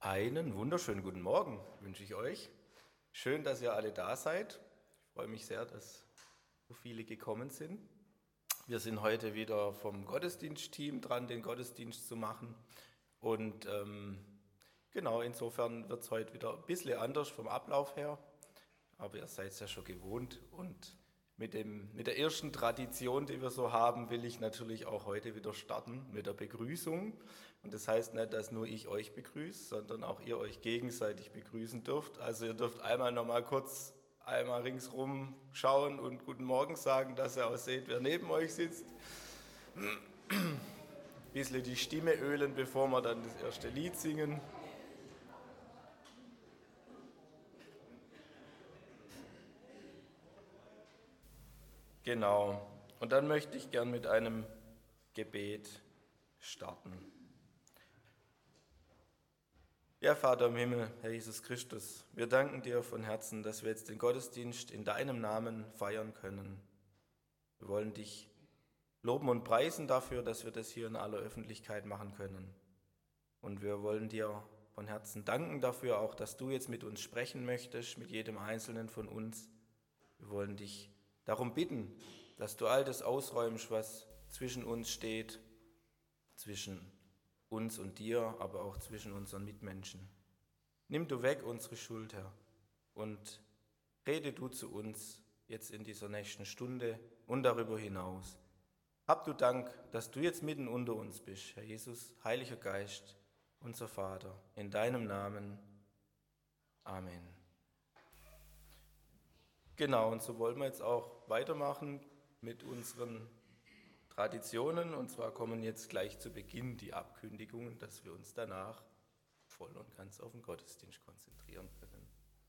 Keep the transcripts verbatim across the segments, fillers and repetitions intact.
Einen wunderschönen guten Morgen wünsche ich euch. Schön, dass ihr alle da seid. Ich freue mich sehr, dass so viele gekommen sind. Wir sind heute wieder vom Gottesdienstteam dran, den Gottesdienst zu machen. Und ähm, genau, insofern wird es heute wieder ein bisschen anders vom Ablauf her. Aber ihr seid es ja schon gewohnt. Und mit, dem, mit der ersten Tradition, die wir so haben, will ich natürlich auch heute wieder starten mit der Begrüßung. Und das heißt nicht, dass nur ich euch begrüße, sondern auch ihr euch gegenseitig begrüßen dürft. Also ihr dürft einmal nochmal kurz einmal ringsrum schauen und Guten Morgen sagen, dass ihr auch seht, wer neben euch sitzt. Ein bisschen die Stimme ölen, bevor wir dann das erste Lied singen. Genau. Und dann möchte ich gern mit einem Gebet starten. Ja, Vater im Himmel, Herr Jesus Christus, wir danken dir von Herzen, dass wir jetzt den Gottesdienst in deinem Namen feiern können. Wir wollen dich loben und preisen dafür, dass wir das hier in aller Öffentlichkeit machen können. Und wir wollen dir von Herzen danken dafür auch, dass du jetzt mit uns sprechen möchtest, mit jedem Einzelnen von uns. Wir wollen dich darum bitten, dass du all das ausräumst, was zwischen uns steht, zwischen uns und dir, aber auch zwischen unseren Mitmenschen. Nimm du weg unsere Schuld, Herr, und rede du zu uns jetzt in dieser nächsten Stunde und darüber hinaus. Hab du Dank, dass du jetzt mitten unter uns bist, Herr Jesus, Heiliger Geist, unser Vater, in deinem Namen. Amen. Genau, und so wollen wir jetzt auch weitermachen mit unseren Traditionen, und zwar kommen jetzt gleich zu Beginn die Abkündigungen, dass wir uns danach voll und ganz auf den Gottesdienst konzentrieren können.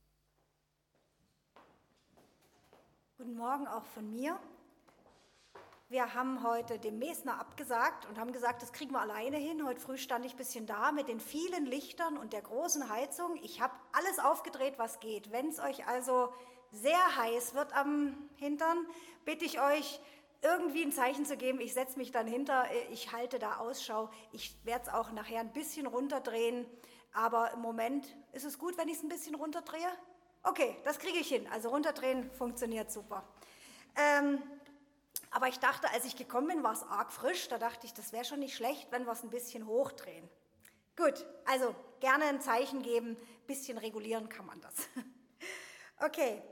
Guten Morgen auch von mir. Wir haben heute dem Mesner abgesagt und haben gesagt, das kriegen wir alleine hin. Heute früh stand ich ein bisschen da mit den vielen Lichtern und der großen Heizung. Ich habe alles aufgedreht, was geht. Wenn es euch also sehr heiß wird am Hintern, bitte ich euch, irgendwie ein Zeichen zu geben. Ich setze mich dann hinter, ich halte da Ausschau. Ich werde es auch nachher ein bisschen runterdrehen, aber im Moment ist es gut, wenn ich es ein bisschen runterdrehe. Okay, das kriege ich hin. Also runterdrehen funktioniert super. Ähm, aber ich dachte, als ich gekommen bin, war es arg frisch. Da dachte ich, das wäre schon nicht schlecht, wenn wir es ein bisschen hochdrehen. Gut, also gerne ein Zeichen geben. Ein bisschen regulieren kann man das. Okay.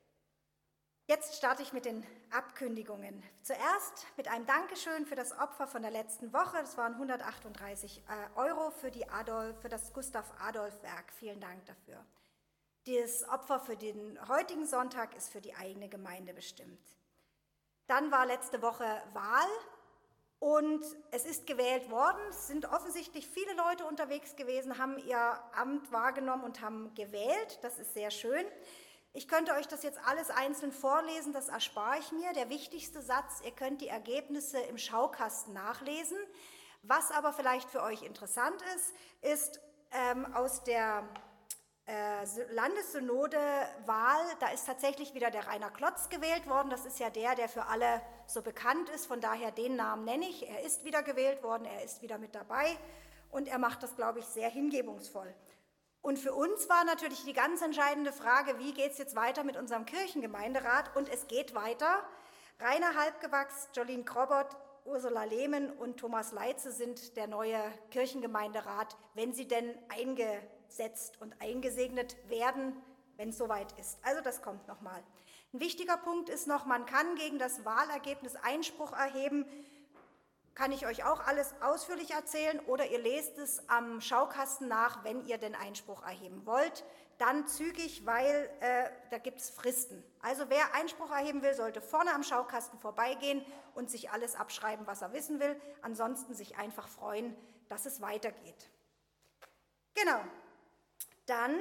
Jetzt starte ich mit den Abkündigungen. Zuerst mit einem Dankeschön für das Opfer von der letzten Woche. Das waren hundertachtunddreißig Euro für, die Adolf, für das Gustav-Adolf-Werk. Vielen Dank dafür. Das Opfer für den heutigen Sonntag ist für die eigene Gemeinde bestimmt. Dann war letzte Woche Wahl und es ist gewählt worden. Es sind offensichtlich viele Leute unterwegs gewesen, haben ihr Amt wahrgenommen und haben gewählt. Das ist sehr schön. Ich könnte euch das jetzt alles einzeln vorlesen, das erspare ich mir. Der wichtigste Satz, ihr könnt die Ergebnisse im Schaukasten nachlesen. Was aber vielleicht für euch interessant ist, ist ähm, aus der äh, Landessynode-Wahl, da ist tatsächlich wieder der Rainer Klotz gewählt worden. Das ist ja der, der für alle so bekannt ist, von daher den Namen nenne ich. Er ist wieder gewählt worden, er ist wieder mit dabei und er macht das, glaube ich, sehr hingebungsvoll. Und für uns war natürlich die ganz entscheidende Frage, wie geht es jetzt weiter mit unserem Kirchengemeinderat? Und es geht weiter. Rainer Halbgewachs, Jolene Krobot, Ursula Lehmann und Thomas Leitze sind der neue Kirchengemeinderat, wenn sie denn eingesetzt und eingesegnet werden, wenn es soweit ist. Also das kommt nochmal. Ein wichtiger Punkt ist noch, man kann gegen das Wahlergebnis Einspruch erheben. Kann ich euch auch alles ausführlich erzählen oder ihr lest es am Schaukasten nach, wenn ihr den Einspruch erheben wollt. Dann zügig, weil äh, da gibt es Fristen. Also wer Einspruch erheben will, sollte vorne am Schaukasten vorbeigehen und sich alles abschreiben, was er wissen will. Ansonsten sich einfach freuen, dass es weitergeht. Genau. Dann,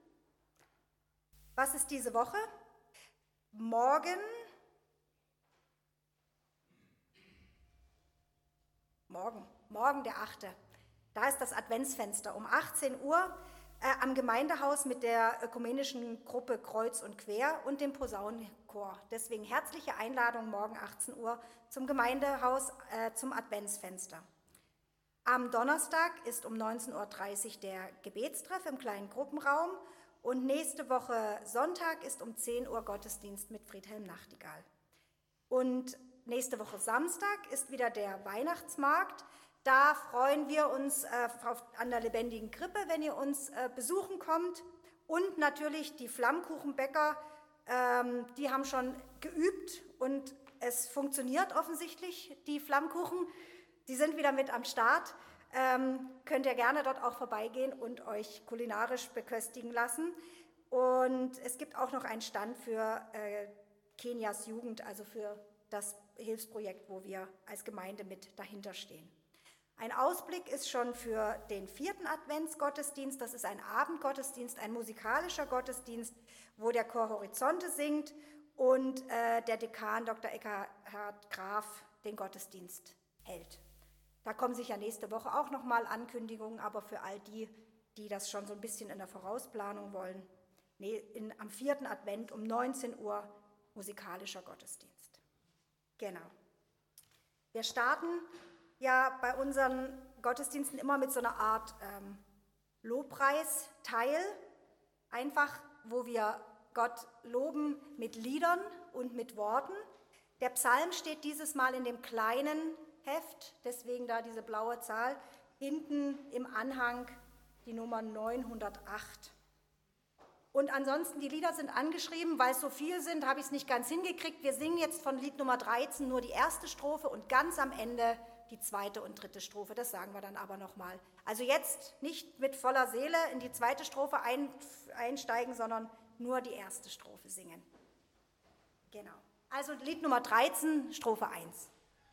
was ist diese Woche? Morgen... Morgen, morgen der achte Da ist das Adventsfenster um achtzehn Uhr äh, am Gemeindehaus mit der ökumenischen Gruppe Kreuz und Quer und dem Posaunenchor. Deswegen herzliche Einladung morgen achtzehn Uhr zum Gemeindehaus, äh, zum Adventsfenster. Am Donnerstag ist um neunzehn Uhr dreißig der Gebetstreff im kleinen Gruppenraum und nächste Woche Sonntag ist um zehn Uhr Gottesdienst mit Friedhelm Nachtigall. Und nächste Woche Samstag ist wieder der Weihnachtsmarkt. Da freuen wir uns äh, auf, an der lebendigen Krippe, wenn ihr uns äh, besuchen kommt. Und natürlich die Flammkuchenbäcker, ähm, die haben schon geübt und es funktioniert offensichtlich, die Flammkuchen. Die sind wieder mit am Start. Ähm, könnt ihr gerne dort auch vorbeigehen und euch kulinarisch beköstigen lassen. Und es gibt auch noch einen Stand für äh, Kenias Jugend, also für das Hilfsprojekt, wo wir als Gemeinde mit dahinter stehen. Ein Ausblick ist schon für den vierten Adventsgottesdienst. Das ist ein Abendgottesdienst, ein musikalischer Gottesdienst, wo der Chor Horizonte singt und äh, der Dekan Doktor Eckhard Graf den Gottesdienst hält. Da kommen sicher nächste Woche auch nochmal Ankündigungen, aber für all die, die das schon so ein bisschen in der Vorausplanung wollen, nee, in, am vierten Advent um neunzehn Uhr musikalischer Gottesdienst. Genau. Wir starten ja bei unseren Gottesdiensten immer mit so einer Art ähm, Lobpreisteil, einfach wo wir Gott loben mit Liedern und mit Worten. Der Psalm steht dieses Mal in dem kleinen Heft, deswegen da diese blaue Zahl, hinten im Anhang die Nummer neunhundertacht. Und ansonsten, die Lieder sind angeschrieben, weil es so viel sind, habe ich es nicht ganz hingekriegt. Wir singen jetzt von Lied Nummer dreizehn nur die erste Strophe und ganz am Ende die zweite und dritte Strophe, das sagen wir dann aber nochmal. Also jetzt nicht mit voller Seele in die zweite Strophe ein, einsteigen, sondern nur die erste Strophe singen. Genau. Also Lied Nummer dreizehn, Strophe eins.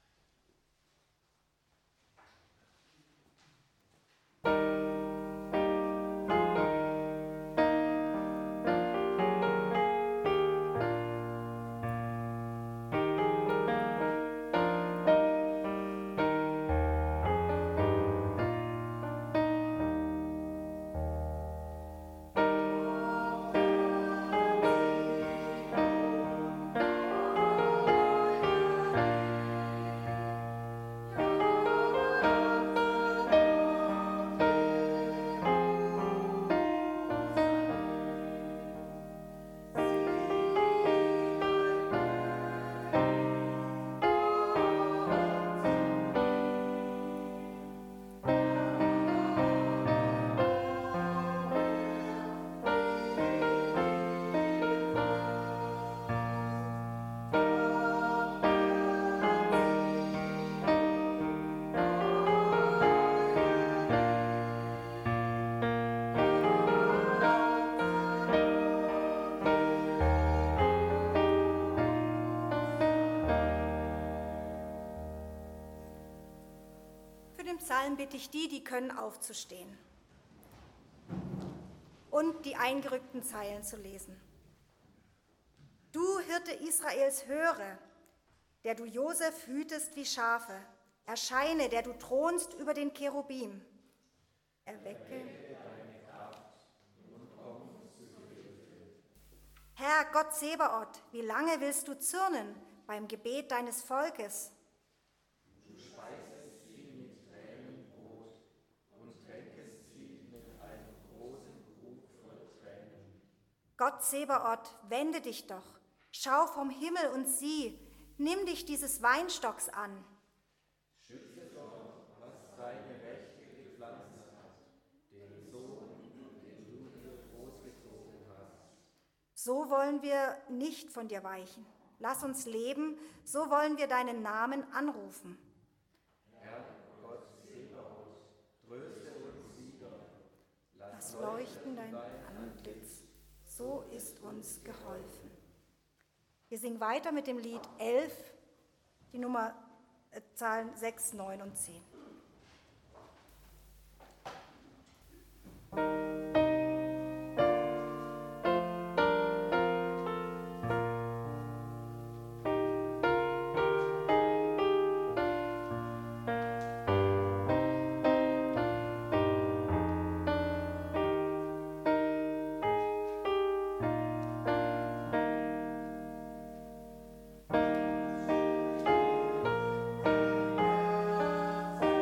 Psalm bitte ich die, die können, aufzustehen und die eingerückten Zeilen zu lesen. Du Hirte Israels, höre, der du Josef hütest wie Schafe, erscheine, der du thronst über den Cherubim. Erwecke Herr Gott Zebaoth, wie lange willst du zürnen beim Gebet deines Volkes? Du speisest sie mit Tränenbrot und tränkest sie mit einem großen Krug voll Tränen. Gott Zebaoth, wende dich doch, schau vom Himmel und sieh, nimm dich dieses Weinstocks an. Schütze doch, was deine Rechte gepflanzt hat, den Sohn, den du dir großgezogen hast. So wollen wir nicht von dir weichen. Lass uns leben, so wollen wir deinen Namen anrufen. Herr Gott Zebaoth, tröste uns wieder. Lass leuchten dein Antlitz, so ist uns geholfen. Wir singen weiter mit dem Lied elf, die Nummer äh, Zahlen sechs, neun und zehn. Herr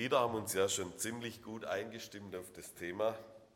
Lieder haben uns ja schon ziemlich gut eingestimmt auf das Thema.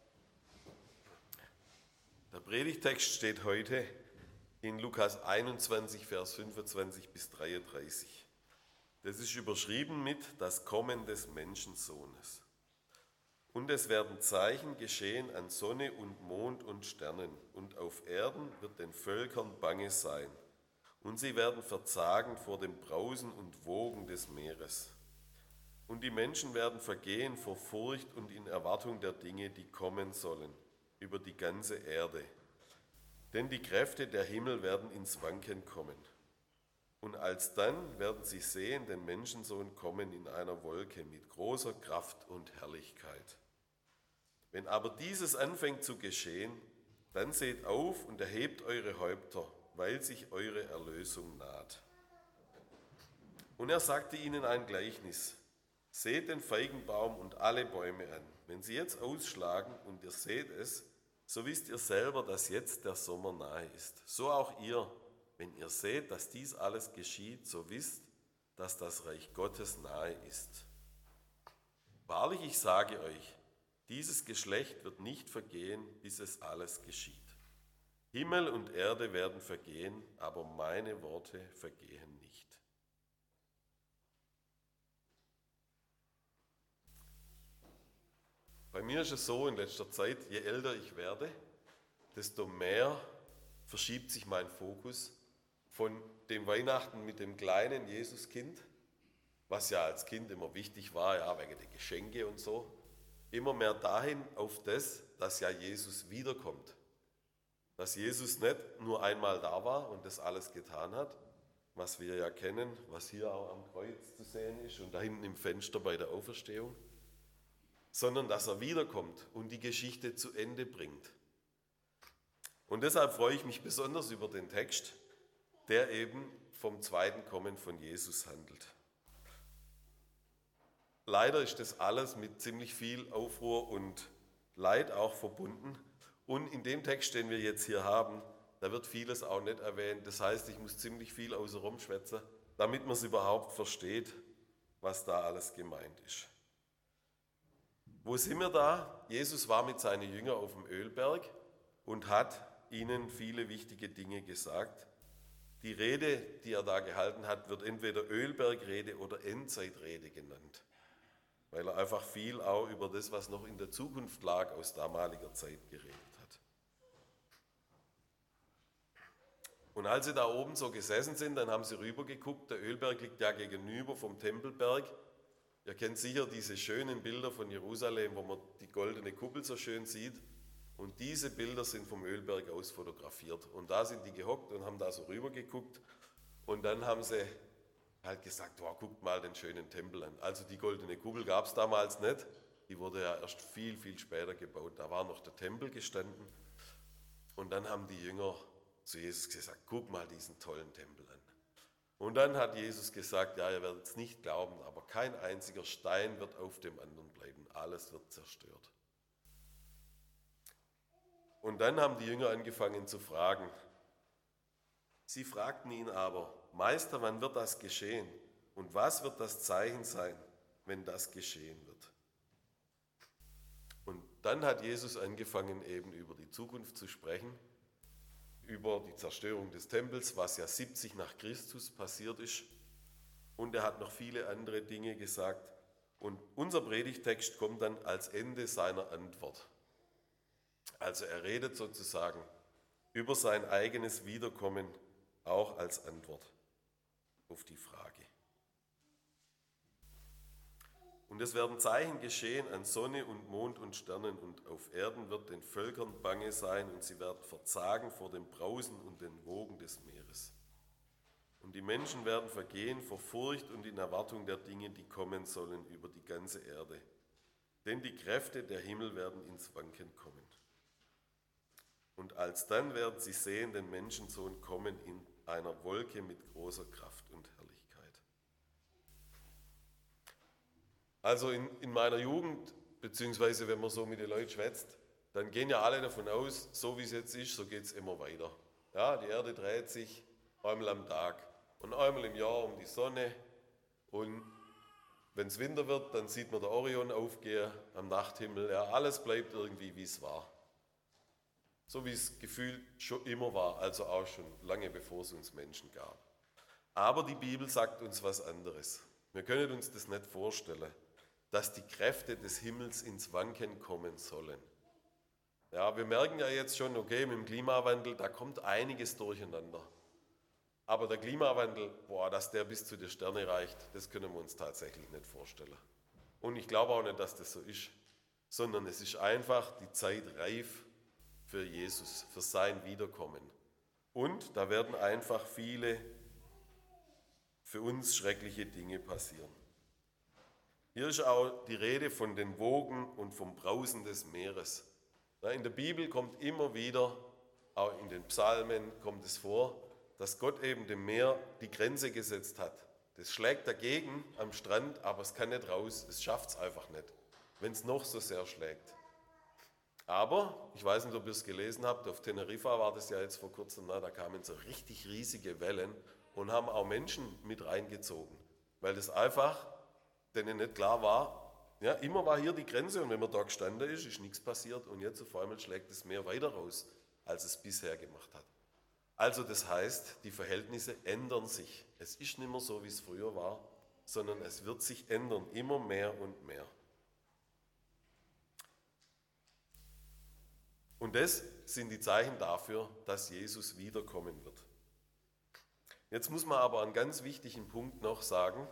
Der Predigtext steht heute in Lukas einundzwanzig, Vers fünfundzwanzig bis dreiunddreißig. Das ist überschrieben mit das Kommen des Menschensohnes. Und es werden Zeichen geschehen an Sonne und Mond und Sternen, und auf Erden wird den Völkern bange sein, und sie werden verzagen vor dem Brausen und Wogen des Meeres. Und die Menschen werden vergehen vor Furcht und in Erwartung der Dinge, die kommen sollen, über die ganze Erde. Denn die Kräfte der Himmel werden ins Wanken kommen. Und alsdann werden sie sehen den Menschensohn kommen in einer Wolke mit großer Kraft und Herrlichkeit. Wenn aber dieses anfängt zu geschehen, dann seht auf und erhebt eure Häupter, weil sich eure Erlösung naht. Und er sagte ihnen ein Gleichnis. Seht den Feigenbaum und alle Bäume an. Wenn sie jetzt ausschlagen und ihr seht es, so wisst ihr selber, dass jetzt der Sommer nahe ist. So auch ihr, wenn ihr seht, dass dies alles geschieht, so wisst, dass das Reich Gottes nahe ist. Wahrlich, ich sage euch, dieses Geschlecht wird nicht vergehen, bis es alles geschieht. Himmel und Erde werden vergehen, aber meine Worte vergehen nicht. Bei mir ist es so in letzter Zeit, je älter ich werde, desto mehr verschiebt sich mein Fokus von dem Weihnachten mit dem kleinen Jesuskind, was ja als Kind immer wichtig war, ja, wegen der Geschenke und so, immer mehr dahin auf das, dass ja Jesus wiederkommt. Dass Jesus nicht nur einmal da war und das alles getan hat, was wir ja kennen, was hier auch am Kreuz zu sehen ist und da hinten im Fenster bei der Auferstehung, sondern dass er wiederkommt und die Geschichte zu Ende bringt. Und deshalb freue ich mich besonders über den Text, der eben vom zweiten Kommen von Jesus handelt. Leider ist das alles mit ziemlich viel Aufruhr und Leid auch verbunden. Und in dem Text, den wir jetzt hier haben, da wird vieles auch nicht erwähnt. Das heißt, ich muss ziemlich viel außer rum schwätzen, damit man es überhaupt versteht, was da alles gemeint ist. Wo sind wir da? Jesus war mit seinen Jüngern auf dem Ölberg und hat ihnen viele wichtige Dinge gesagt. Die Rede, die er da gehalten hat, wird entweder Ölbergrede oder Endzeitrede genannt, weil er einfach viel auch über das, was noch in der Zukunft lag, aus damaliger Zeit geredet hat. Und als sie da oben so gesessen sind, dann haben sie rübergeguckt. Der Ölberg liegt ja gegenüber vom Tempelberg. Ihr kennt sicher diese schönen Bilder von Jerusalem, wo man die goldene Kuppel so schön sieht. Und diese Bilder sind vom Ölberg aus fotografiert. Und da sind die gehockt und haben da so rübergeguckt. Und dann haben sie halt gesagt, wow, guckt mal den schönen Tempel an. Also die goldene Kuppel gab es damals nicht. Die wurde ja erst viel, viel später gebaut. Da war noch der Tempel gestanden. Und dann haben die Jünger zu Jesus gesagt, guck mal diesen tollen Tempel an. Und dann hat Jesus gesagt, ja, ihr werdet es nicht glauben, aber kein einziger Stein wird auf dem anderen bleiben. Alles wird zerstört. Und dann haben die Jünger angefangen zu fragen. Sie fragten ihn aber, Meister, wann wird das geschehen? Und was wird das Zeichen sein, wenn das geschehen wird? Und dann hat Jesus angefangen, eben über die Zukunft zu sprechen, über die Zerstörung des Tempels, was ja siebzig nach Christus passiert ist. Und er hat noch viele andere Dinge gesagt. Und unser Predigtext kommt dann als Ende seiner Antwort. Also er redet sozusagen über sein eigenes Wiederkommen, auch als Antwort auf die Frage. Und es werden Zeichen geschehen an Sonne und Mond und Sternen, und auf Erden wird den Völkern bange sein, und sie werden verzagen vor dem Brausen und den Wogen des Meeres. Und die Menschen werden vergehen vor Furcht und in Erwartung der Dinge, die kommen sollen über die ganze Erde. Denn die Kräfte der Himmel werden ins Wanken kommen. Und alsdann werden sie sehen den Menschensohn kommen in einer Wolke mit großer Kraft und Herrlichkeit. Also in, in meiner Jugend, beziehungsweise wenn man so mit den Leuten schwätzt, dann gehen ja alle davon aus, so wie es jetzt ist, so geht es immer weiter. Ja, die Erde dreht sich einmal am Tag und einmal im Jahr um die Sonne und Wenn es Winter wird, dann sieht man den Orion aufgehen am Nachthimmel. Ja, alles bleibt irgendwie, wie es war. So wie es gefühlt schon immer war, also auch schon lange bevor es uns Menschen gab. Aber die Bibel sagt uns was anderes. Wir können uns das nicht vorstellen, dass die Kräfte des Himmels ins Wanken kommen sollen. Ja, wir merken ja jetzt schon, okay, mit dem Klimawandel, da kommt einiges durcheinander. Aber der Klimawandel, boah, dass der bis zu den Sternen reicht, das können wir uns tatsächlich nicht vorstellen. Und ich glaube auch nicht, dass das so ist, sondern es ist einfach die Zeit reif für Jesus, für sein Wiederkommen. Und da werden einfach viele für uns schreckliche Dinge passieren. Hier ist auch die Rede von den Wogen und vom Brausen des Meeres. In der Bibel kommt immer wieder, auch in den Psalmen kommt es vor, dass Gott eben dem Meer die Grenze gesetzt hat. Das schlägt dagegen am Strand, aber es kann nicht raus, es schafft es einfach nicht, wenn es noch so sehr schlägt. Aber, ich weiß nicht, ob ihr es gelesen habt, auf Teneriffa war das ja jetzt vor kurzem, na, da kamen so richtig riesige Wellen und haben auch Menschen mit reingezogen, weil das einfach denen nicht klar war, ja, immer war hier die Grenze und wenn man da gestanden ist, ist nichts passiert und jetzt auf einmal schlägt das Meer weiter raus, als es bisher gemacht hat. Also das heißt, die Verhältnisse ändern sich. Es ist nicht mehr so, wie es früher war, sondern es wird sich ändern, immer mehr und mehr. Und das sind die Zeichen dafür, dass Jesus wiederkommen wird. Jetzt muss man aber einen ganz wichtigen Punkt noch sagen.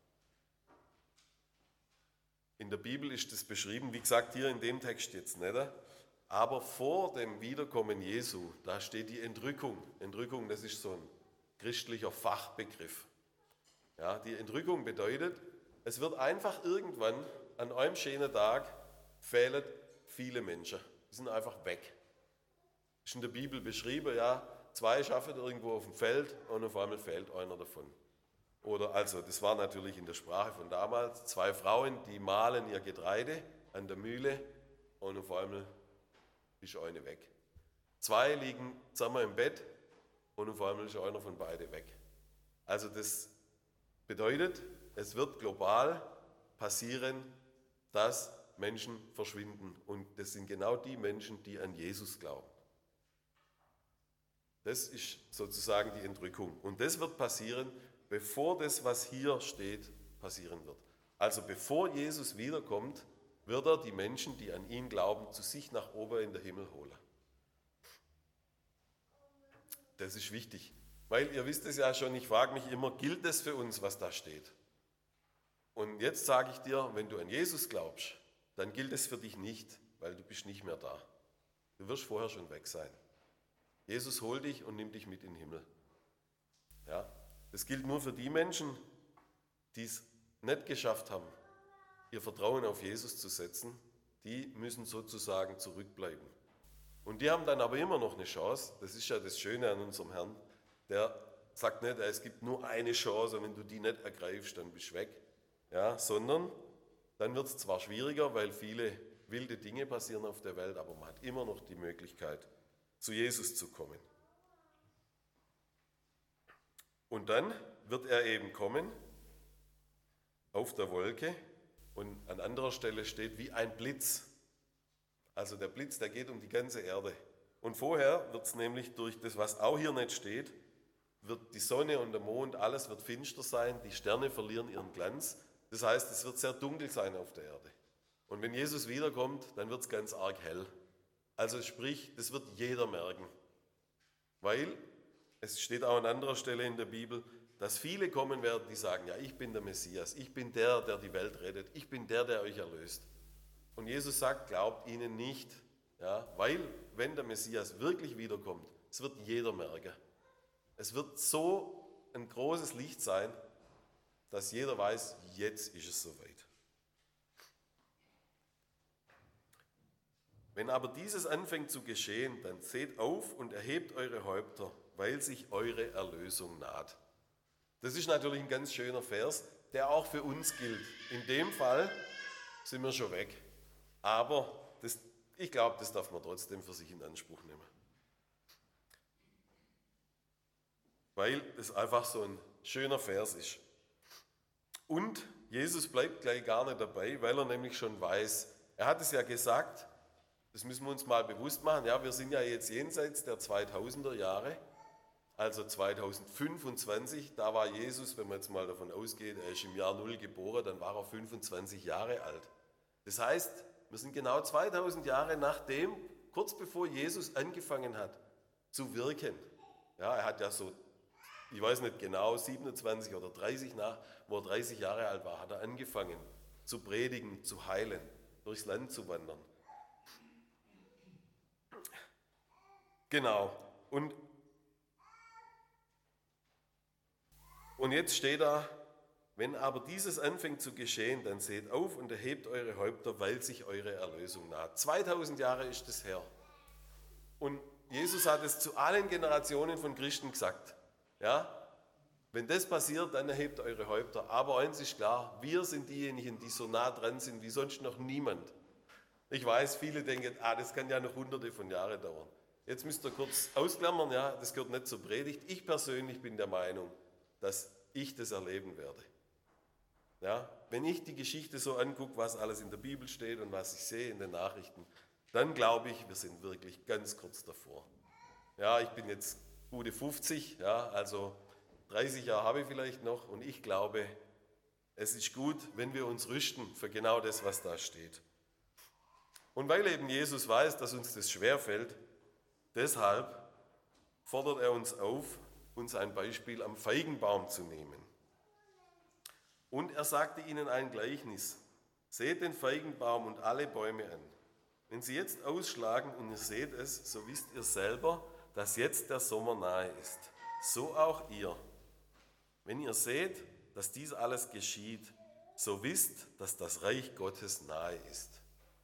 In der Bibel ist das beschrieben, wie gesagt, hier in dem Text jetzt nicht. Aber vor dem Wiederkommen Jesu, da steht die Entrückung. Entrückung, das ist so ein christlicher Fachbegriff. Ja, die Entrückung bedeutet, es wird einfach irgendwann an einem schönen Tag fehlen viele Menschen. Die sind einfach weg. Ist in der Bibel beschrieben, ja, zwei schaffen irgendwo auf dem Feld und auf einmal fehlt einer davon. Oder also, das war natürlich in der Sprache von damals, zwei Frauen, die mahlen ihr Getreide an der Mühle und auf einmal ist eine weg. Zwei liegen zusammen im Bett und auf einmal ist einer von beiden weg. Also das bedeutet, es wird global passieren, dass Menschen verschwinden. Und das sind genau die Menschen, die an Jesus glauben. Das ist sozusagen die Entrückung. Und das wird passieren, bevor das, was hier steht, passieren wird. Also bevor Jesus wiederkommt, wird er die Menschen, die an ihn glauben, zu sich nach oben in den Himmel holen. Das ist wichtig, weil ihr wisst es ja schon, ich frage mich immer, gilt es für uns, was da steht? Und jetzt sage ich dir, wenn du an Jesus glaubst, dann gilt es für dich nicht, weil du bist nicht mehr da. Du wirst vorher schon weg sein. Jesus holt dich und nimmt dich mit in den Himmel. Ja, das gilt nur für die Menschen, die es nicht geschafft haben, ihr Vertrauen auf Jesus zu setzen. Die müssen sozusagen zurückbleiben. Und die haben dann aber immer noch eine Chance. Das ist ja das Schöne an unserem Herrn. Der sagt nicht, es gibt nur eine Chance und wenn du die nicht ergreifst, dann bist du weg. Ja, sondern dann wird es zwar schwieriger, weil viele wilde Dinge passieren auf der Welt, aber man hat immer noch die Möglichkeit, zu Jesus zu kommen. Und dann wird er eben kommen auf der Wolke und an anderer Stelle steht wie ein Blitz. Also der Blitz, der geht um die ganze Erde. Und vorher wird es nämlich durch das, was auch hier nicht steht, wird die Sonne und der Mond, alles wird finster sein, die Sterne verlieren ihren Glanz. Das heißt, es wird sehr dunkel sein auf der Erde. Und wenn Jesus wiederkommt, dann wird es ganz arg hell. Also sprich, das wird jeder merken. Weil es steht auch an anderer Stelle in der Bibel, dass viele kommen werden, die sagen, ja, ich bin der Messias, ich bin der, der die Welt rettet, ich bin der, der euch erlöst. Und Jesus sagt, glaubt ihnen nicht, ja, weil wenn der Messias wirklich wiederkommt, es wird jeder merken. Es wird so ein großes Licht sein, dass jeder weiß, jetzt ist es soweit. Wenn aber dieses anfängt zu geschehen, dann seht auf und erhebt eure Häupter, weil sich eure Erlösung naht. Das ist natürlich ein ganz schöner Vers, der auch für uns gilt. In dem Fall sind wir schon weg. Aber das, ich glaube, das darf man trotzdem für sich in Anspruch nehmen. Weil es einfach so ein schöner Vers ist. Und Jesus bleibt gleich gar nicht dabei, weil er nämlich schon weiß, er hat es ja gesagt, das müssen wir uns mal bewusst machen, ja, wir sind ja jetzt jenseits der zweitausender Jahre, also zweitausendfünfundzwanzig, da war Jesus, wenn man jetzt mal davon ausgeht, er ist im Jahr Null geboren, dann war er fünfundzwanzig Jahre alt. Das heißt, wir sind genau zweitausend Jahre nachdem, kurz bevor Jesus angefangen hat zu wirken. Ja, er hat ja so, ich weiß nicht genau, siebenundzwanzig oder dreißig nach, wo er dreißig Jahre alt war, hat er angefangen zu predigen, zu heilen, durchs Land zu wandern. Genau. Und, und jetzt steht da, wenn aber dieses anfängt zu geschehen, dann seht auf und erhebt eure Häupter, weil sich eure Erlösung naht. zweitausend Jahre ist es her. Und Jesus hat es zu allen Generationen von Christen gesagt. Ja? Wenn das passiert, dann erhebt eure Häupter. Aber eins ist klar, wir sind diejenigen, die so nah dran sind wie sonst noch niemand. Ich weiß, viele denken, ah, das kann ja noch hunderte von Jahren dauern. Jetzt müsst ihr kurz ausklammern, ja, das gehört nicht zur Predigt. Ich persönlich bin der Meinung, dass ich das erleben werde. Ja, wenn ich die Geschichte so angucke, was alles in der Bibel steht und was ich sehe in den Nachrichten, dann glaube ich, wir sind wirklich ganz kurz davor. Ja, ich bin jetzt gute fünfzig, ja, also dreißig Jahre habe ich vielleicht noch und ich glaube, es ist gut, wenn wir uns rüsten für genau das, was da steht. Und weil eben Jesus weiß, dass uns das schwerfällt, deshalb fordert er uns auf, uns ein Beispiel am Feigenbaum zu nehmen. Und er sagte ihnen ein Gleichnis. Seht den Feigenbaum und alle Bäume an. Wenn sie jetzt ausschlagen und ihr seht es, so wisst ihr selber, dass jetzt der Sommer nahe ist. So auch ihr. Wenn ihr seht, dass dies alles geschieht, so wisst, dass das Reich Gottes nahe ist.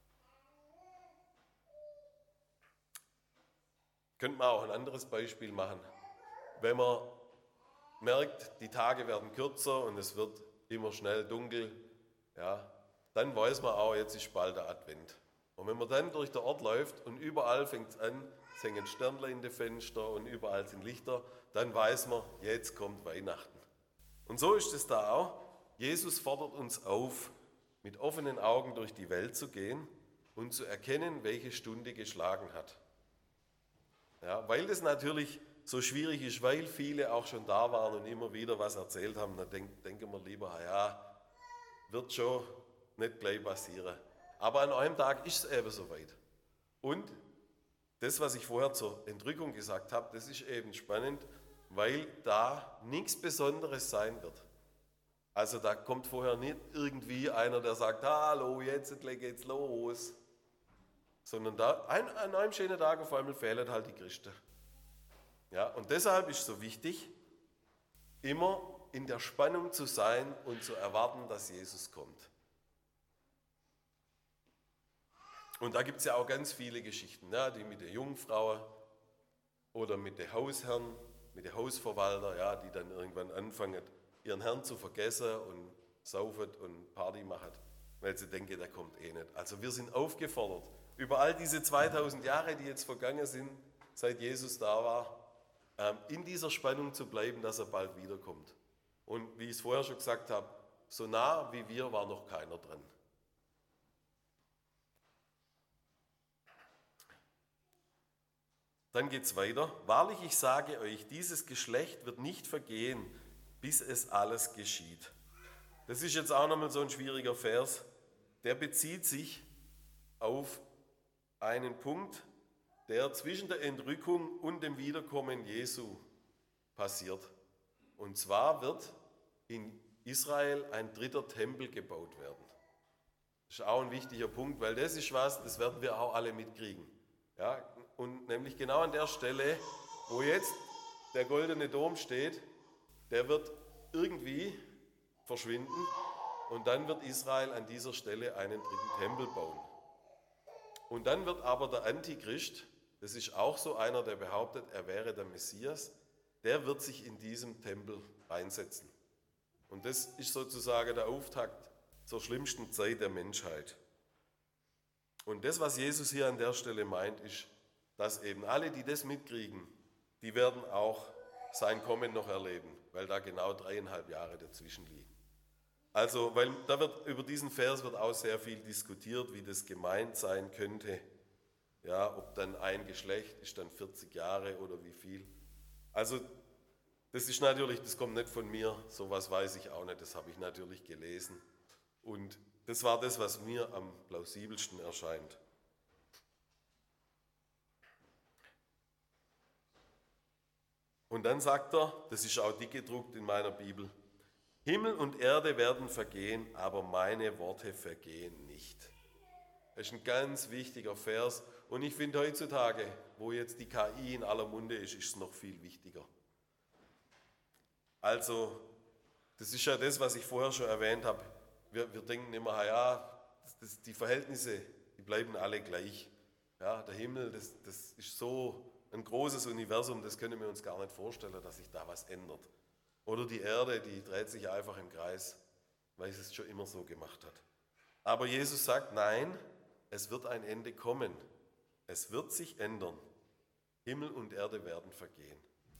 Könnte man auch ein anderes Beispiel machen. Wenn man merkt, die Tage werden kürzer und es wird immer schnell dunkel, ja, dann weiß man auch, jetzt ist bald der Advent. Und wenn man dann durch den Ort läuft und überall fängt es an, es hängen Sternle in den Fenstern und überall sind Lichter, dann weiß man, jetzt kommt Weihnachten. Und so ist es da auch. Jesus fordert uns auf, mit offenen Augen durch die Welt zu gehen und zu erkennen, welche Stunde geschlagen hat. Ja, weil das natürlich so schwierig ist, weil viele auch schon da waren und immer wieder was erzählt haben, dann denk, denken wir lieber, ja, wird schon nicht gleich passieren. Aber an einem Tag ist es eben soweit. Und das, was ich vorher zur Entrückung gesagt habe, das ist eben spannend, weil da nichts Besonderes sein wird. Also da kommt vorher nicht irgendwie einer, der sagt, hallo, jetzt geht's los. Sondern da, ein, an einem schönen Tag auf einmal fehlen halt die Christen. Ja, und deshalb ist es so wichtig, immer in der Spannung zu sein und zu erwarten, dass Jesus kommt. Und da gibt es ja auch ganz viele Geschichten, ja, die mit der Jungfrau oder mit den Hausherren, mit den Hausverwalter, ja, die dann irgendwann anfangen, ihren Herrn zu vergessen und saufen und Party machen, weil sie denken, der kommt eh nicht. Also wir sind aufgefordert, über all diese zweitausend Jahre, die jetzt vergangen sind, seit Jesus da war, in dieser Spannung zu bleiben, dass er bald wiederkommt. Und wie ich es vorher schon gesagt habe, so nah wie wir war noch keiner dran. Dann geht es weiter. Wahrlich, ich sage euch, dieses Geschlecht wird nicht vergehen, bis es alles geschieht. Das ist jetzt auch nochmal so ein schwieriger Vers. Der bezieht sich auf einen Punkt, der zwischen der Entrückung und dem Wiederkommen Jesu passiert. Und zwar wird in Israel ein dritter Tempel gebaut werden. Das ist auch ein wichtiger Punkt, weil das ist was, das werden wir auch alle mitkriegen. Ja, und nämlich genau an der Stelle, wo jetzt der goldene Dom steht, der wird irgendwie verschwinden und dann wird Israel an dieser Stelle einen dritten Tempel bauen. Und dann wird aber der Antichrist, das ist auch so einer, der behauptet, er wäre der Messias, der wird sich in diesem Tempel reinsetzen. Und das ist sozusagen der Auftakt zur schlimmsten Zeit der Menschheit. Und das, was Jesus hier an der Stelle meint, ist, dass eben alle, die das mitkriegen, die werden auch sein Kommen noch erleben, weil da genau dreieinhalb Jahre dazwischen liegen. Also, weil da wird, über diesen Vers wird auch sehr viel diskutiert, wie das gemeint sein könnte. Ja, ob dann ein Geschlecht ist dann vierzig Jahre oder wie viel. Also, das ist natürlich, das kommt nicht von mir, sowas weiß ich auch nicht, das habe ich natürlich gelesen. Und das war das, was mir am plausibelsten erscheint. Und dann sagt er, das ist auch dick gedruckt in meiner Bibel, Himmel und Erde werden vergehen, aber meine Worte vergehen nicht. Das ist ein ganz wichtiger Vers. Und ich finde heutzutage, wo jetzt die K I in aller Munde ist, ist es noch viel wichtiger. Also, das ist ja das, was ich vorher schon erwähnt habe. Wir, wir denken immer, ja, das, das, die Verhältnisse, die bleiben alle gleich. Ja, der Himmel, das, das ist so ein großes Universum, das können wir uns gar nicht vorstellen, dass sich da was ändert. Oder die Erde, die dreht sich einfach im Kreis, weil es es schon immer so gemacht hat. Aber Jesus sagt, nein, es wird ein Ende kommen. Es wird sich ändern. Himmel und Erde werden vergehen.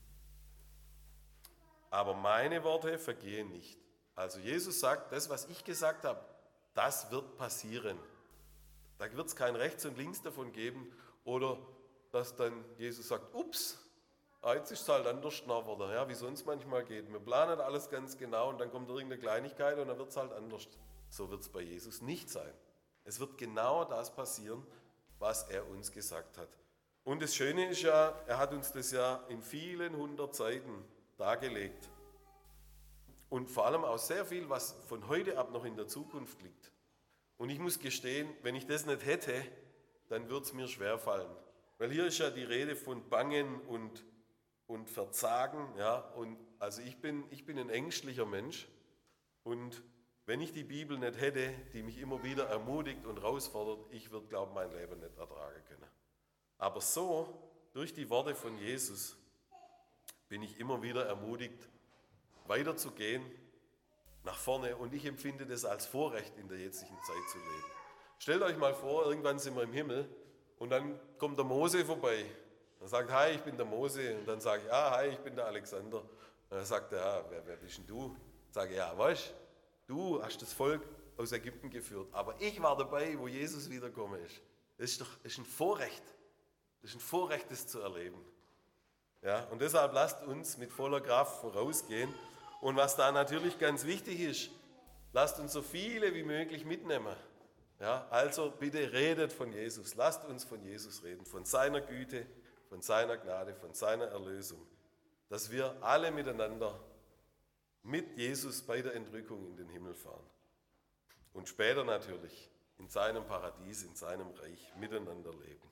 Aber meine Worte vergehen nicht. Also Jesus sagt, das, was ich gesagt habe, das wird passieren. Da wird es kein Rechts und Links davon geben oder dass dann Jesus sagt, ups, jetzt ist es halt anders geworden, ja, wie sonst manchmal geht. Wir planen alles ganz genau und dann kommt irgendeine Kleinigkeit und dann wird es halt anders. So wird es bei Jesus nicht sein. Es wird genau das passieren, was er uns gesagt hat. Und das Schöne ist ja, er hat uns das ja in vielen hundert Seiten dargelegt. Und vor allem auch sehr viel, was von heute ab noch in der Zukunft liegt. Und ich muss gestehen, wenn ich das nicht hätte, dann würde es mir schwerfallen. Weil hier ist ja die Rede von Bangen und, und Verzagen. Ja? Und also ich bin, ich bin ein ängstlicher Mensch. Und wenn ich die Bibel nicht hätte, die mich immer wieder ermutigt und herausfordert, ich würde, glaube ich, mein Leben nicht ertragen können. Aber so, durch die Worte von Jesus, bin ich immer wieder ermutigt, weiterzugehen, nach vorne. Und ich empfinde das als Vorrecht, in der jetzigen Zeit zu leben. Stellt euch mal vor, irgendwann sind wir im Himmel und dann kommt der Mose vorbei. Er sagt, hi, ich bin der Mose. Und dann sage ich, ah, hi, ich bin der Alexander. Und dann sagt er, ja, wer, wer bist denn du? Ich sage, ja, weißt du, hast das Volk aus Ägypten geführt. Aber ich war dabei, wo Jesus wiedergekommen ist. Das ist doch das ist ein Vorrecht. Das ist ein Vorrecht, das zu erleben. Ja, und deshalb lasst uns mit voller Kraft vorausgehen. Und was da natürlich ganz wichtig ist, lasst uns so viele wie möglich mitnehmen. Ja, also bitte redet von Jesus. Lasst uns von Jesus reden, von seiner Güte, von seiner Gnade, von seiner Erlösung. Dass wir alle miteinander mit Jesus bei der Entrückung in den Himmel fahren. Und später natürlich in seinem Paradies, in seinem Reich miteinander leben.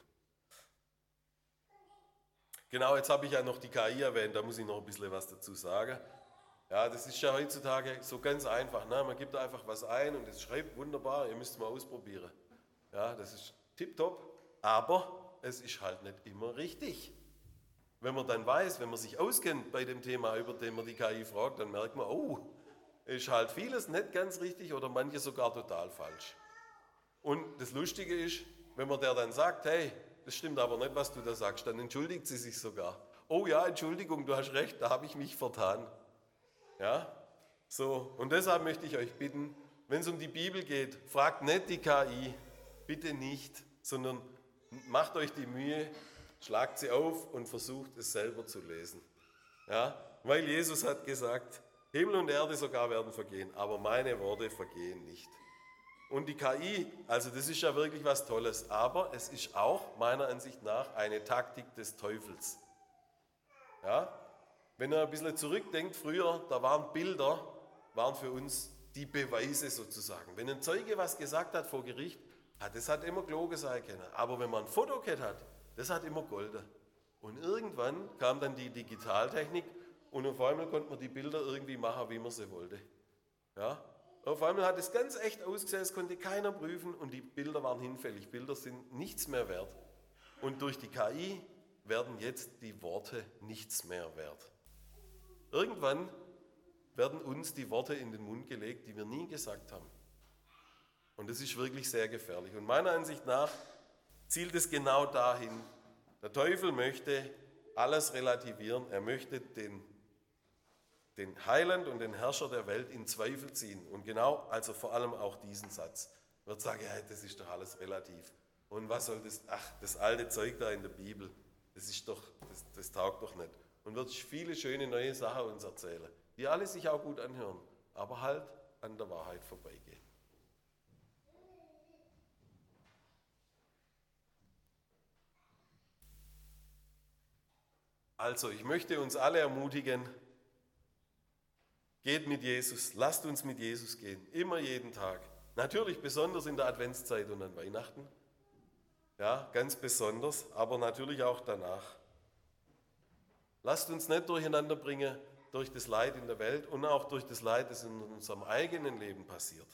Genau, jetzt habe ich ja noch die K I erwähnt, da muss ich noch ein bisschen was dazu sagen. Ja, das ist ja heutzutage so ganz einfach. Ne? Man gibt einfach was ein und es schreibt wunderbar, ihr müsst es mal ausprobieren. Ja, das ist tipptopp, aber es ist halt nicht immer richtig. Wenn man dann weiß, wenn man sich auskennt bei dem Thema, über dem man die K I fragt, dann merkt man, oh, ist halt vieles nicht ganz richtig oder manches sogar total falsch. Und das Lustige ist, wenn man der dann sagt, hey, das stimmt aber nicht, was du da sagst, dann entschuldigt sie sich sogar. Oh ja, Entschuldigung, du hast recht, da habe ich mich vertan. Ja, so, und deshalb möchte ich euch bitten, wenn es um die Bibel geht, fragt nicht die K I, bitte nicht, sondern macht euch die Mühe, schlagt sie auf und versucht es selber zu lesen. Ja, weil Jesus hat gesagt, Himmel und Erde sogar werden vergehen, aber meine Worte vergehen nicht. Und die K I, also das ist ja wirklich was Tolles, aber es ist auch meiner Ansicht nach eine Taktik des Teufels. Ja, wenn ihr ein bisschen zurückdenkt, früher, da waren Bilder, waren für uns die Beweise sozusagen. Wenn ein Zeuge was gesagt hat vor Gericht, das hat immer gelogen sein können. Aber wenn man ein Foto gehabt hat, das hat immer golden. Und irgendwann kam dann die Digitaltechnik und auf einmal konnte man die Bilder irgendwie machen, wie man sie wollte. Ja? Auf einmal hat es ganz echt ausgesehen, es konnte keiner prüfen und die Bilder waren hinfällig. Bilder sind nichts mehr wert. Und durch die K I werden jetzt die Worte nichts mehr wert. Irgendwann werden uns die Worte in den Mund gelegt, die wir nie gesagt haben. Und das ist wirklich sehr gefährlich. Und meiner Ansicht nach zielt es genau dahin. Der Teufel möchte alles relativieren. Er möchte den, den Heiland und den Herrscher der Welt in Zweifel ziehen. Und genau, also vor allem auch diesen Satz, wird sagen, ja, das ist doch alles relativ. Und was soll das, ach, das alte Zeug da in der Bibel, das ist doch, das, das taugt doch nicht. Und wird viele schöne neue Sachen uns erzählen, die alle sich auch gut anhören, aber halt an der Wahrheit vorbeigehen. Also, ich möchte uns alle ermutigen, geht mit Jesus, lasst uns mit Jesus gehen, immer jeden Tag. Natürlich besonders in der Adventszeit und an Weihnachten, ja, ganz besonders, aber natürlich auch danach. Lasst uns nicht durcheinander bringen durch das Leid in der Welt und auch durch das Leid, das in unserem eigenen Leben passiert.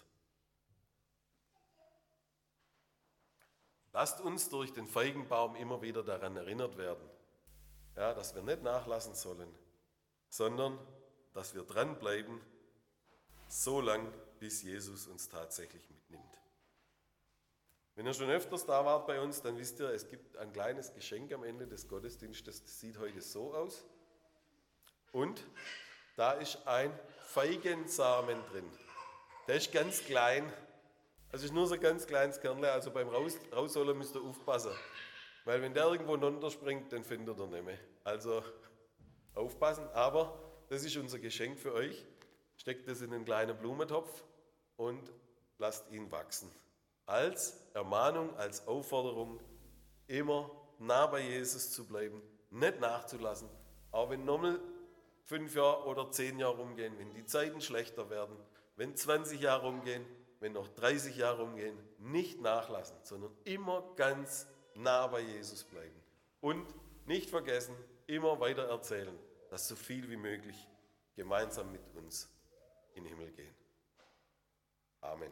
Lasst uns durch den Feigenbaum immer wieder daran erinnert werden, ja, dass wir nicht nachlassen sollen, sondern dass wir dranbleiben, so lang, bis Jesus uns tatsächlich mitnimmt. Wenn ihr schon öfters da wart bei uns, dann wisst ihr, es gibt ein kleines Geschenk am Ende des Gottesdienstes, das sieht heute so aus. Und da ist ein Feigensamen drin. Der ist ganz klein, also ist nur so ein ganz kleines Kernle, also beim Raus, Rausholen müsst ihr aufpassen. Weil wenn der irgendwo runterspringt, dann findet ihr ihn nicht mehr. Also aufpassen, aber das ist unser Geschenk für euch. Steckt das in einen kleinen Blumentopf und lasst ihn wachsen. Als Ermahnung, als Aufforderung, immer nah bei Jesus zu bleiben, nicht nachzulassen, auch wenn nochmal fünf Jahre oder zehn Jahre rumgehen, wenn die Zeiten schlechter werden, wenn zwanzig Jahre rumgehen, wenn noch dreißig Jahre rumgehen, nicht nachlassen, sondern immer ganz nah bei Jesus bleiben. Und nicht vergessen, immer weiter erzählen, dass so viel wie möglich gemeinsam mit uns in den Himmel gehen. Amen.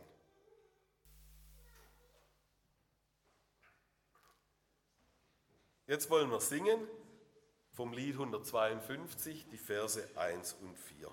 Jetzt wollen wir singen vom Lied hundertzweiundfünfzig, die Verse eins und vier.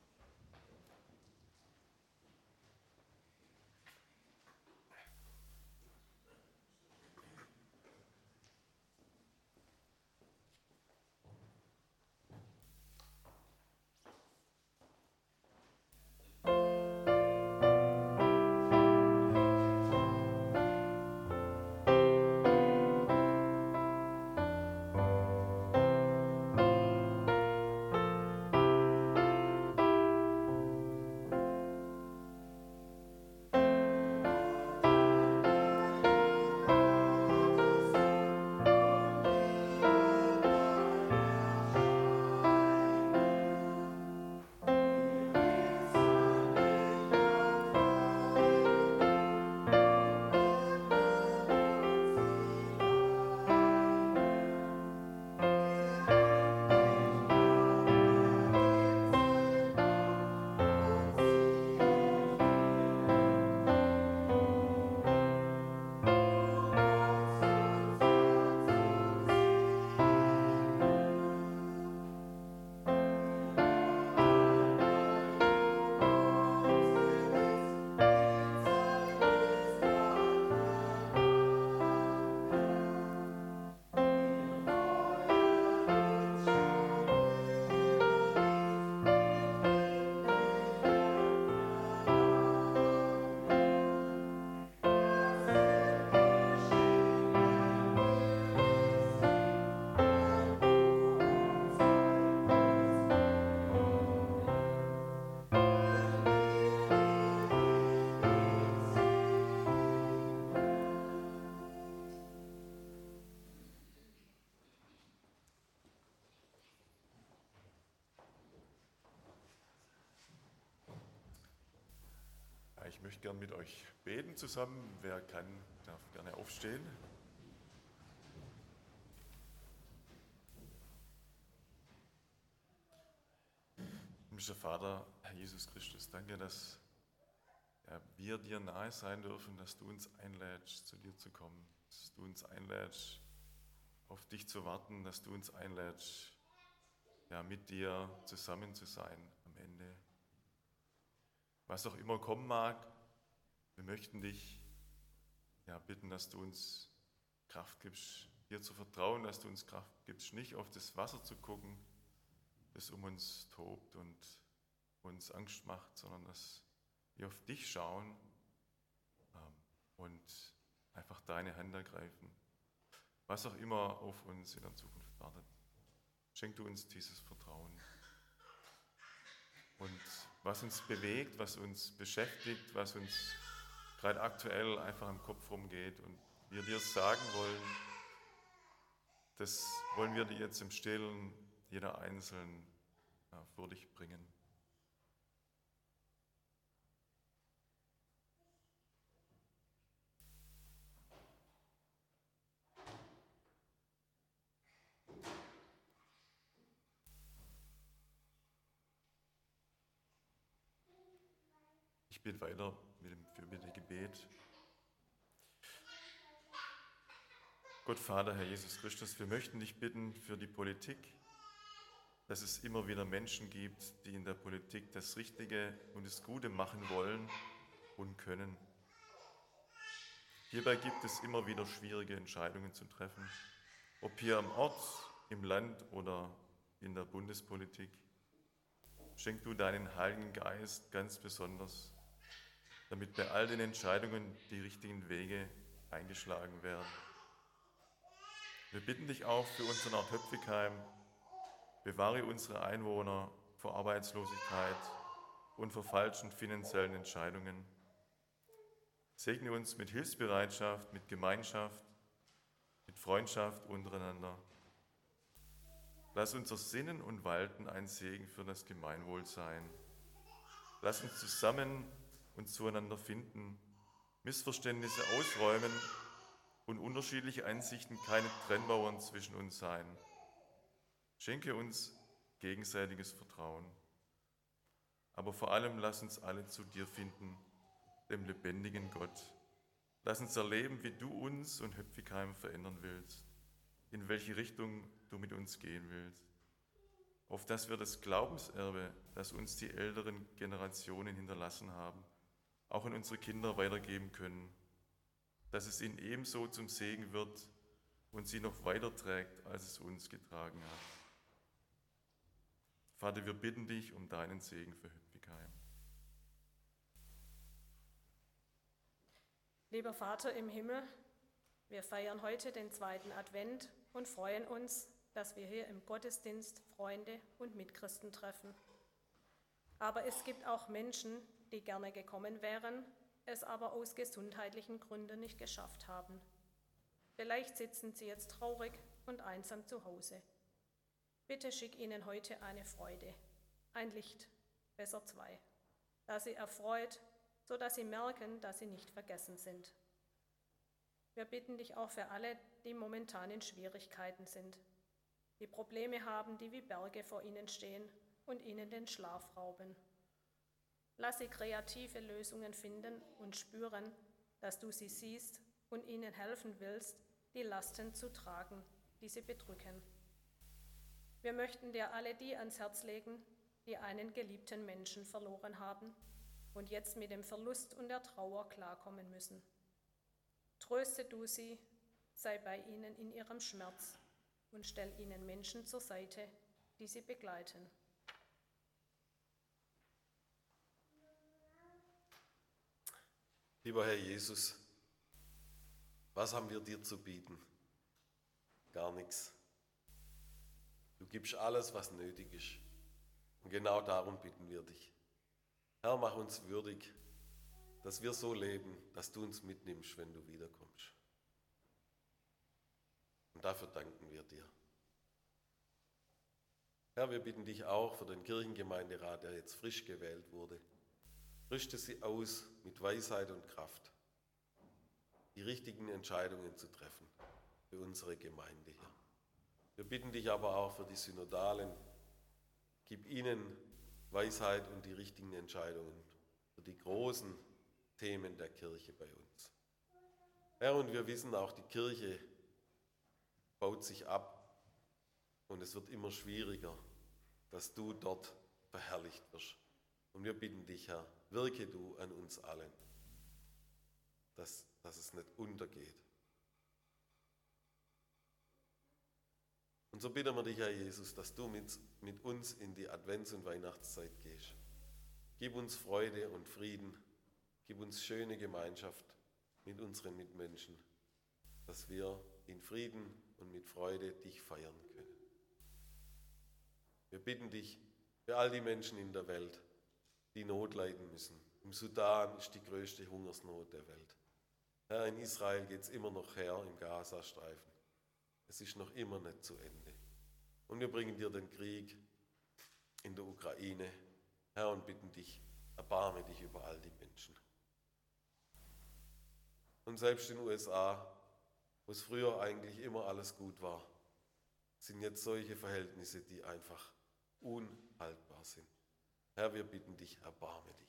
Ich möchte gern mit euch beten zusammen. Wer kann, darf gerne aufstehen. Himmlischer Vater, Herr Jesus Christus, danke, dass ja, wir dir nahe sein dürfen, dass du uns einlädst, zu dir zu kommen, dass du uns einlädst, auf dich zu warten, dass du uns einlädst, ja, mit dir zusammen zu sein am Ende. Was auch immer kommen mag, wir möchten dich ja, bitten, dass du uns Kraft gibst, dir zu vertrauen, dass du uns Kraft gibst, nicht auf das Wasser zu gucken, das um uns tobt und uns Angst macht, sondern dass wir auf dich schauen ähm, und einfach deine Hand ergreifen. Was auch immer auf uns in der Zukunft wartet. Schenk du uns dieses Vertrauen. Und was uns bewegt, was uns beschäftigt, was uns gerade aktuell einfach im Kopf rumgeht und wir dir sagen wollen, das wollen wir dir jetzt im Stillen, jeder Einzelnen, ja, vor dich bringen. Ich bete weiter mit dem Fürbittegebet. Gott, Vater, Herr Jesus Christus, wir möchten dich bitten für die Politik, dass es immer wieder Menschen gibt, die in der Politik das Richtige und das Gute machen wollen und können. Hierbei gibt es immer wieder schwierige Entscheidungen zu treffen, ob hier am Ort, im Land oder in der Bundespolitik. Schenk du deinen Heiligen Geist ganz besonders, damit bei all den Entscheidungen die richtigen Wege eingeschlagen werden. Wir bitten dich auch für unseren Ort Höpfigheim, bewahre unsere Einwohner vor Arbeitslosigkeit und vor falschen finanziellen Entscheidungen. Segne uns mit Hilfsbereitschaft, mit Gemeinschaft, mit Freundschaft untereinander. Lass unser Sinnen und Walten ein Segen für das Gemeinwohl sein. Lass uns zusammen und zueinander finden, Missverständnisse ausräumen und unterschiedliche Ansichten keine Trennmauern zwischen uns sein. Schenke uns gegenseitiges Vertrauen. Aber vor allem lass uns alle zu dir finden, dem lebendigen Gott. Lass uns erleben, wie du uns und Höpfigheim verändern willst, in welche Richtung du mit uns gehen willst, auf dass wir das Glaubenserbe, das uns die älteren Generationen hinterlassen haben, auch an unsere Kinder weitergeben können, dass es ihnen ebenso zum Segen wird und sie noch weiterträgt, als es uns getragen hat. Vater, wir bitten dich um deinen Segen für Höpfigheim. Lieber Vater im Himmel, wir feiern heute den zweiten Advent und freuen uns, dass wir hier im Gottesdienst Freunde und Mitchristen treffen. Aber es gibt auch Menschen, die gerne gekommen wären, es aber aus gesundheitlichen Gründen nicht geschafft haben. Vielleicht sitzen sie jetzt traurig und einsam zu Hause. Bitte schick ihnen heute eine Freude, ein Licht, besser zwei, das sie erfreut, sodass sie merken, dass sie nicht vergessen sind. Wir bitten dich auch für alle, die momentan in Schwierigkeiten sind, die Probleme haben, die wie Berge vor ihnen stehen und ihnen den Schlaf rauben. Lass sie kreative Lösungen finden und spüren, dass du sie siehst und ihnen helfen willst, die Lasten zu tragen, die sie bedrücken. Wir möchten dir alle die ans Herz legen, die einen geliebten Menschen verloren haben und jetzt mit dem Verlust und der Trauer klarkommen müssen. Tröste du sie, sei bei ihnen in ihrem Schmerz und stell ihnen Menschen zur Seite, die sie begleiten. Lieber Herr Jesus, was haben wir dir zu bieten? Gar nichts. Du gibst alles, was nötig ist. Und genau darum bitten wir dich. Herr, mach uns würdig, dass wir so leben, dass du uns mitnimmst, wenn du wiederkommst. Und dafür danken wir dir. Herr, wir bitten dich auch für den Kirchengemeinderat, der jetzt frisch gewählt wurde. Rüste sie aus mit Weisheit und Kraft, die richtigen Entscheidungen zu treffen für unsere Gemeinde hier. Wir bitten dich aber auch für die Synodalen, gib ihnen Weisheit und die richtigen Entscheidungen für die großen Themen der Kirche bei uns. Herr, und wir wissen auch, die Kirche baut sich ab und es wird immer schwieriger, dass du dort verherrlicht wirst. Und wir bitten dich, Herr, wirke du an uns allen, dass, dass es nicht untergeht. Und so bitten wir dich, Herr Jesus, dass du mit, mit uns in die Advents- und Weihnachtszeit gehst. Gib uns Freude und Frieden. Gib uns schöne Gemeinschaft mit unseren Mitmenschen, dass wir in Frieden und mit Freude dich feiern können. Wir bitten dich für all die Menschen in der Welt, die Not leiden müssen. Im Sudan ist die größte Hungersnot der Welt. Herr, in Israel geht es immer noch her, im Gazastreifen. Es ist noch immer nicht zu Ende. Und wir bringen dir den Krieg in der Ukraine, Herr, und bitten dich, erbarme dich über all die Menschen. Und selbst in den U S A, wo es früher eigentlich immer alles gut war, sind jetzt solche Verhältnisse, die einfach unhaltbar sind. Herr, wir bitten dich, erbarme dich.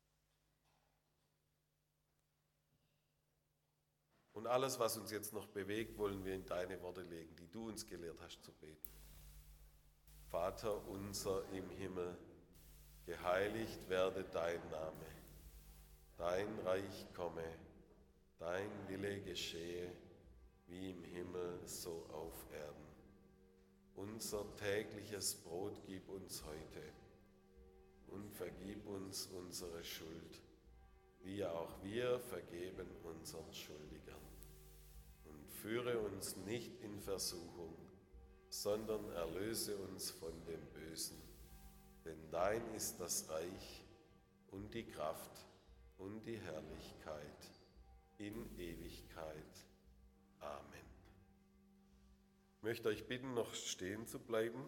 Und alles, was uns jetzt noch bewegt, wollen wir in deine Worte legen, die du uns gelehrt hast zu beten. Vater unser im Himmel, geheiligt werde dein Name, dein Reich komme, dein Wille geschehe, wie im Himmel, so auf Erden. Unser tägliches Brot gib uns heute und vergib uns unsere Schuld, wie auch wir vergeben unseren Schuldigern. Und führe uns nicht in Versuchung, sondern erlöse uns von dem Bösen. Denn dein ist das Reich und die Kraft und die Herrlichkeit in Ewigkeit. Amen. Ich möchte euch bitten, noch stehen zu bleiben.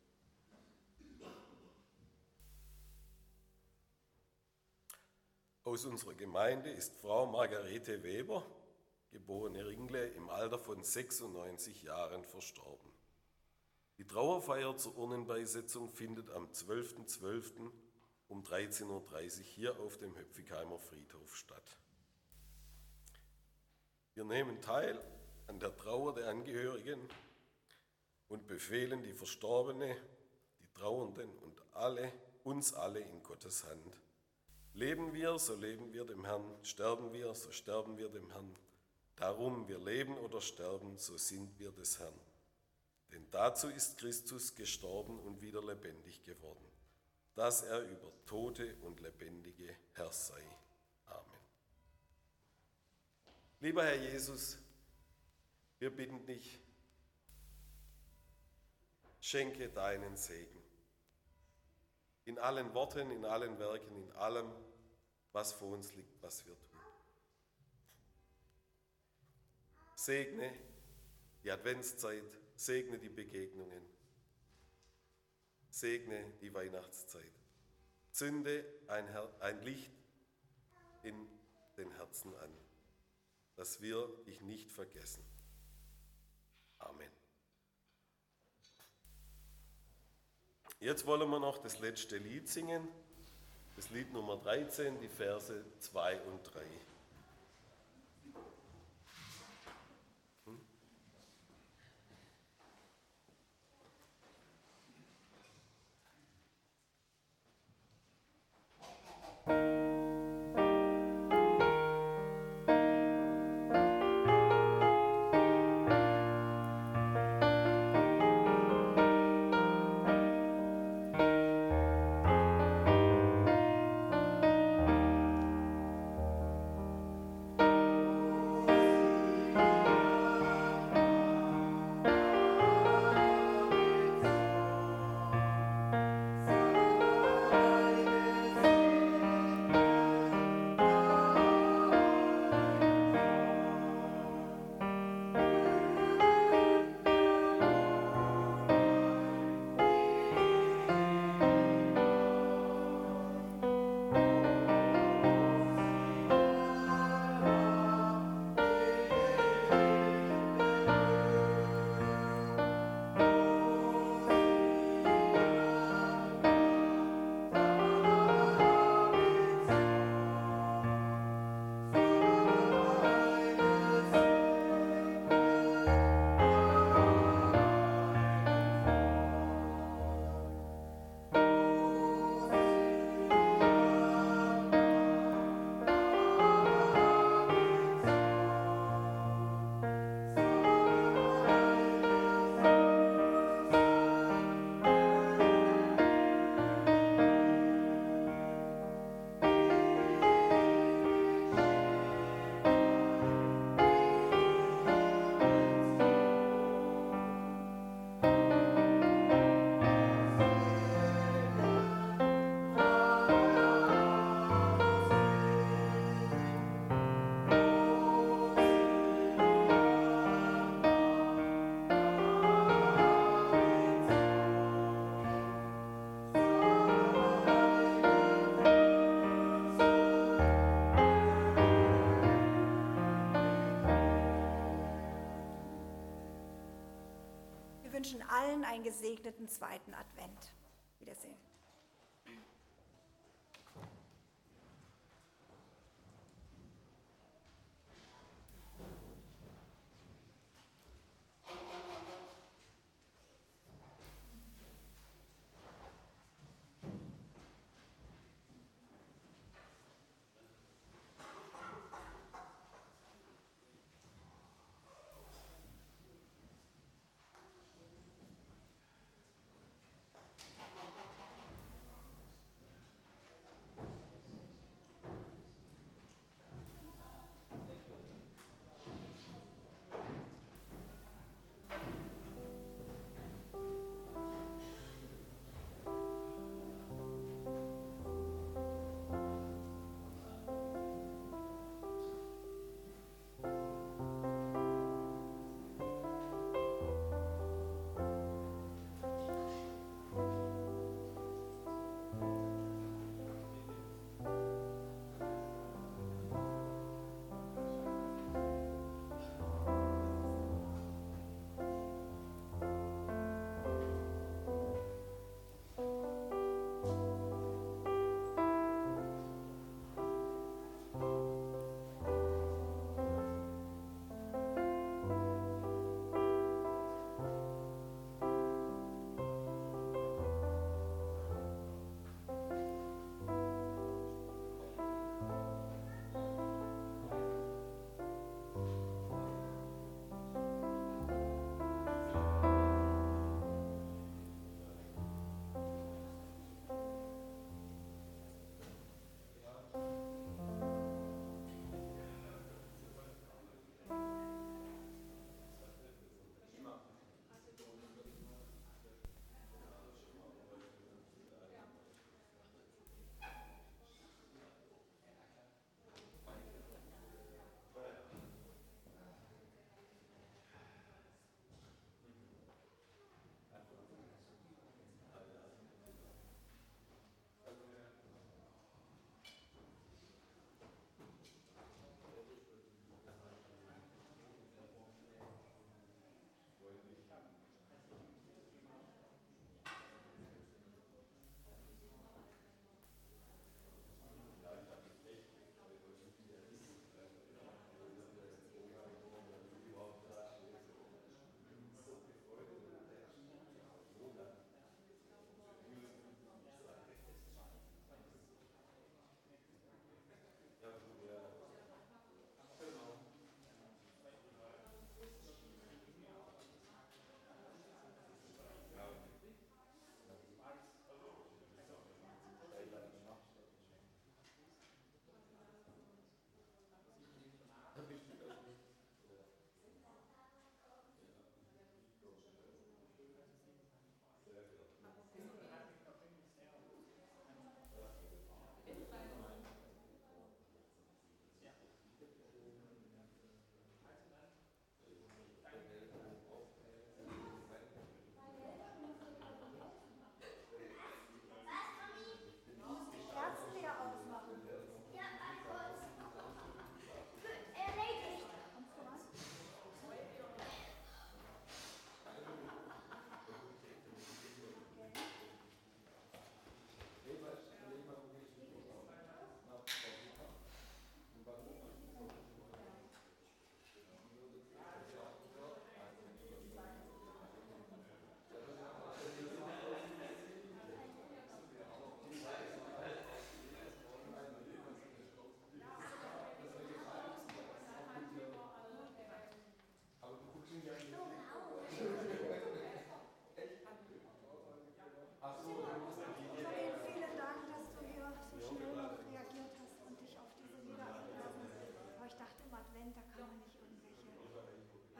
Aus unserer Gemeinde ist Frau Margarete Weber, geborene Ringle, im Alter von sechsundneunzig Jahren verstorben. Die Trauerfeier zur Urnenbeisetzung findet am zwölften zwölften um dreizehn Uhr dreißig hier auf dem Höpfigheimer Friedhof statt. Wir nehmen teil an der Trauer der Angehörigen und befehlen die Verstorbene, die Trauernden und alle, uns alle in Gottes Hand. Leben wir, so leben wir dem Herrn, sterben wir, so sterben wir dem Herrn. Darum, wir leben oder sterben, so sind wir des Herrn. Denn dazu ist Christus gestorben und wieder lebendig geworden, dass er über Tote und Lebendige Herr sei. Amen. Lieber Herr Jesus, wir bitten dich, schenke deinen Segen. In allen Worten, in allen Werken, in allem, was vor uns liegt, was wir tun. Segne die Adventszeit, segne die Begegnungen, segne die Weihnachtszeit. Zünde ein, Her- ein Licht in den Herzen an, dass wir dich nicht vergessen. Amen. Jetzt wollen wir noch das letzte Lied singen, das Lied Nummer dreizehn, die Verse zwei und drei. wünschen allen einen gesegneten zweiten Advent. Wiedersehen.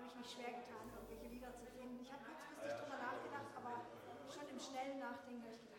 schwer getan, irgendwelche Lieder zu finden. Ich habe kurzfristig darüber nachgedacht, aber schon im schnellen Nachdenken habe ich gedacht,